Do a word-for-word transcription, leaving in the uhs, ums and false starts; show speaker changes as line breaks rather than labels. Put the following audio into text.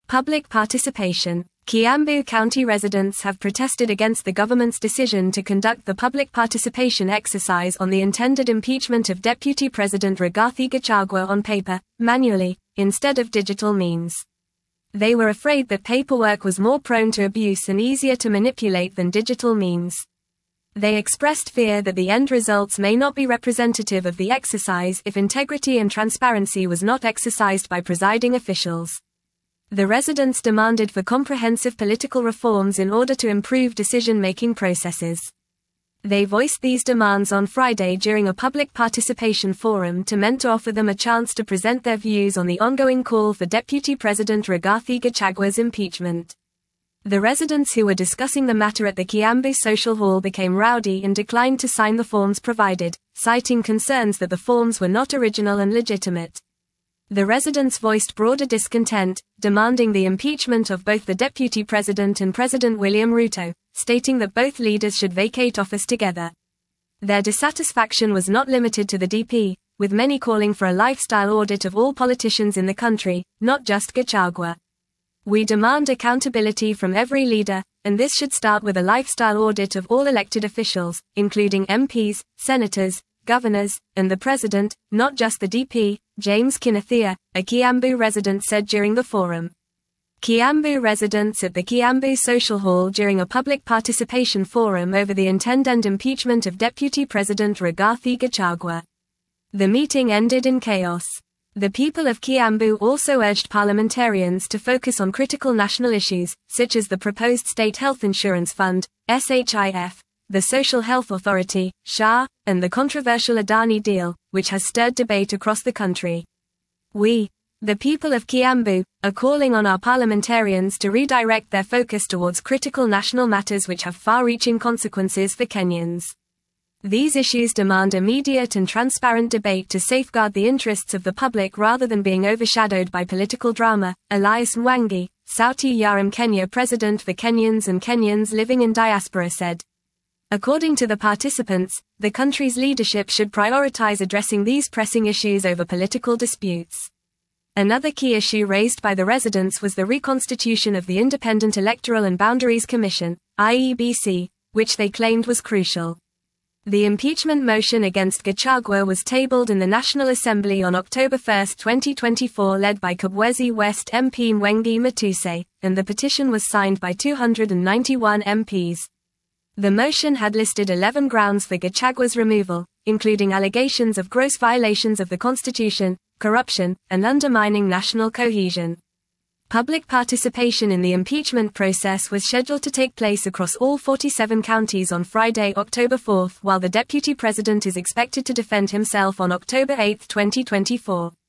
Public participation. Kiambu County residents have protested against the government's decision to conduct the public participation exercise on the intended impeachment of Deputy President Rigathi Gachagua on paper, manually, instead of digital means. They were afraid that paperwork was more prone to abuse and easier to manipulate than digital means. They expressed fear that the end results may not be representative of the exercise if integrity and transparency was not exercised by presiding officials. The residents demanded for comprehensive political reforms in order to improve decision-making processes. They voiced these demands on Friday during a public participation forum to meant to offer them a chance to present their views on the ongoing call for Deputy President Rigathi Gachagua's impeachment. The residents who were discussing the matter at the Kiambu Social Hall became rowdy and declined to sign the forms provided, citing concerns that the forms were not original and legitimate. The residents voiced broader discontent, demanding the impeachment of both the Deputy President and President William Ruto, stating that both leaders should vacate office together. Their dissatisfaction was not limited to the D P, with many calling for a lifestyle audit of all politicians in the country, not just Gachagua. We demand accountability from every leader, and this should start with a lifestyle audit of all elected officials, including M Ps, senators, governors, and the president, not just the D P, James Kinathia, a Kiambu resident said during the forum. Kiambu residents at the Kiambu Social Hall during a public participation forum over the intended impeachment of Deputy President Rigathi Gachagua. The meeting ended in chaos. The people of Kiambu also urged parliamentarians to focus on critical national issues, such as the proposed State Health Insurance Fund, S H I F, the Social Health Authority, S H A, and the controversial Adani deal, which has stirred debate across the country. We, the people of Kiambu, are calling on our parliamentarians to redirect their focus towards critical national matters which have far-reaching consequences for Kenyans. These issues demand immediate and transparent debate to safeguard the interests of the public rather than being overshadowed by political drama, Elias Mwangi, Sauti ya Mkenya president for Kenyans and Kenyans living in diaspora said. According to the participants, the country's leadership should prioritize addressing these pressing issues over political disputes. Another key issue raised by the residents was the reconstitution of the Independent Electoral and Boundaries Commission, I E B C, which they claimed was crucial. The impeachment motion against Gachagua was tabled in the National Assembly on October first, twenty twenty-four, led by Kibwezi West M P Mwengi Matuse, and the petition was signed by two hundred ninety-one M Ps. The motion had listed eleven grounds for Gachagua's removal, including allegations of gross violations of the Constitution, corruption, and undermining national cohesion. Public participation in the impeachment process was scheduled to take place across all forty-seven counties on Friday, October fourth, while the Deputy President is expected to defend himself on October eighth, twenty twenty-four.